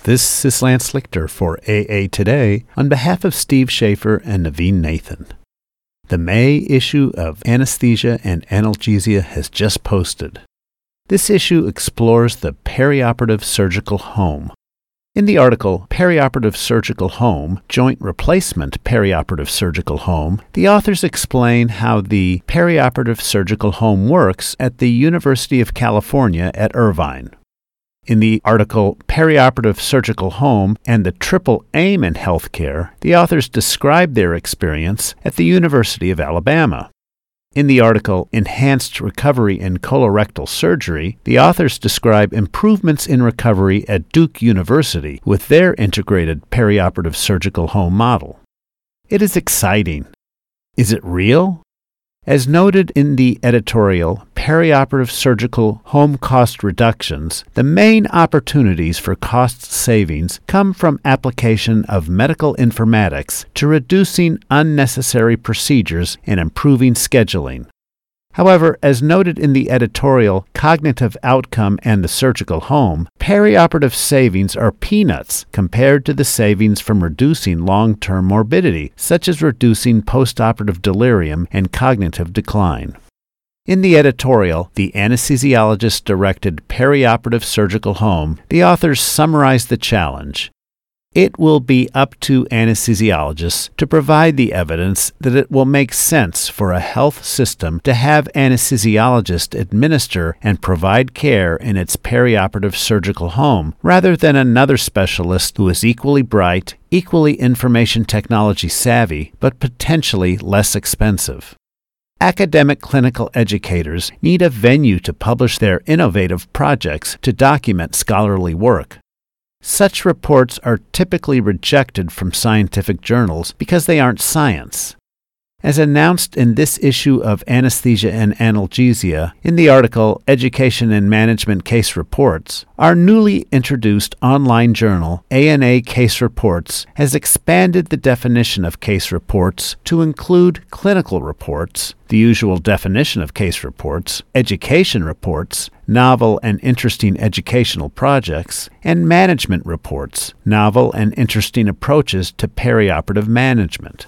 This is Lance Lichter for AA Today on behalf of Steve Schaefer and Naveen Nathan. The May issue of Anesthesia and Analgesia has just posted. This issue explores the perioperative surgical home. In the article, Perioperative Surgical Home, Joint Replacement Perioperative Surgical Home, the authors explain how the perioperative surgical home works at the University of California at Irvine. In the article, Perioperative Surgical Home and the Triple Aim in Healthcare, the authors describe their experience at the University of Alabama. In the article, Enhanced Recovery in Colorectal Surgery, the authors describe improvements in recovery at Duke University with their integrated perioperative surgical home model. It is exciting. Is it real? As noted in the editorial, Perioperative Surgical Home Cost Reductions, the main opportunities for cost savings come from application of medical informatics to reducing unnecessary procedures and improving scheduling. However, as noted in the editorial Cognitive Outcome and the Surgical Home, perioperative savings are peanuts compared to the savings from reducing long-term morbidity, such as reducing postoperative delirium and cognitive decline. In the editorial, The Anesthesiologist-Directed Perioperative Surgical Home, the authors summarize the challenge. It will be up to anesthesiologists to provide the evidence that it will make sense for a health system to have anesthesiologists administer and provide care in its perioperative surgical home, rather than another specialist who is equally bright, equally information technology savvy, but potentially less expensive. Academic clinical educators need a venue to publish their innovative projects to document scholarly work. Such reports are typically rejected from scientific journals because they aren't science. As announced in this issue of Anesthesia and Analgesia, in the article Education and Management Case Reports, our newly introduced online journal, ANA Case Reports, has expanded the definition of case reports to include clinical reports, the usual definition of case reports, education reports, novel and interesting educational projects, and management reports, novel and interesting approaches to perioperative management.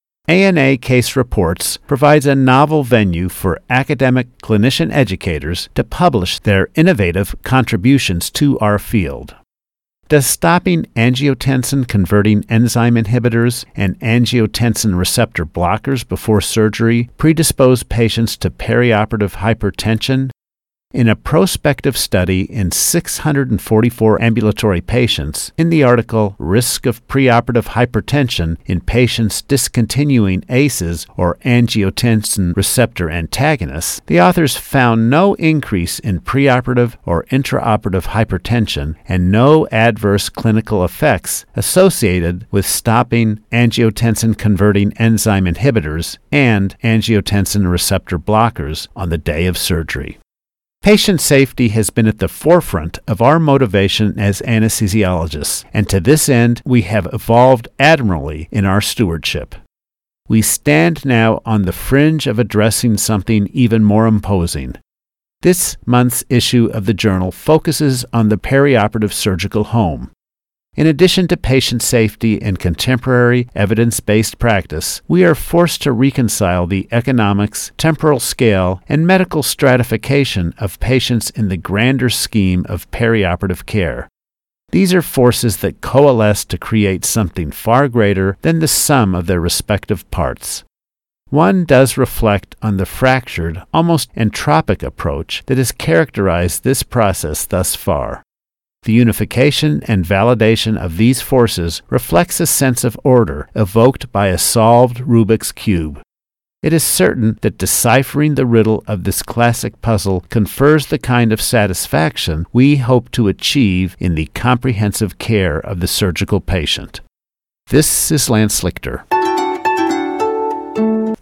ANA Case Reports provides a novel venue for academic clinician educators to publish their innovative contributions to our field. Does stopping angiotensin-converting enzyme inhibitors and angiotensin receptor blockers before surgery predispose patients to perioperative hypertension? In a prospective study in 644 ambulatory patients, in the article Risk of Preoperative Hypertension in Patients Discontinuing ACEs or Angiotensin Receptor Antagonists, the authors found no increase in preoperative or intraoperative hypertension and no adverse clinical effects associated with stopping angiotensin-converting enzyme inhibitors and angiotensin receptor blockers on the day of surgery. Patient safety has been at the forefront of our motivation as anesthesiologists, and to this end, we have evolved admirably in our stewardship. We stand now on the fringe of addressing something even more imposing. This month's issue of the journal focuses on the perioperative surgical home. In addition to patient safety and contemporary evidence-based practice, we are forced to reconcile the economics, temporal scale, and medical stratification of patients in the grander scheme of perioperative care. These are forces that coalesce to create something far greater than the sum of their respective parts. One does reflect on the fractured, almost entropic approach that has characterized this process thus far. The unification and validation of these forces reflects a sense of order evoked by a solved Rubik's Cube. It is certain that deciphering the riddle of this classic puzzle confers the kind of satisfaction we hope to achieve in the comprehensive care of the surgical patient. This is Lance Lichter.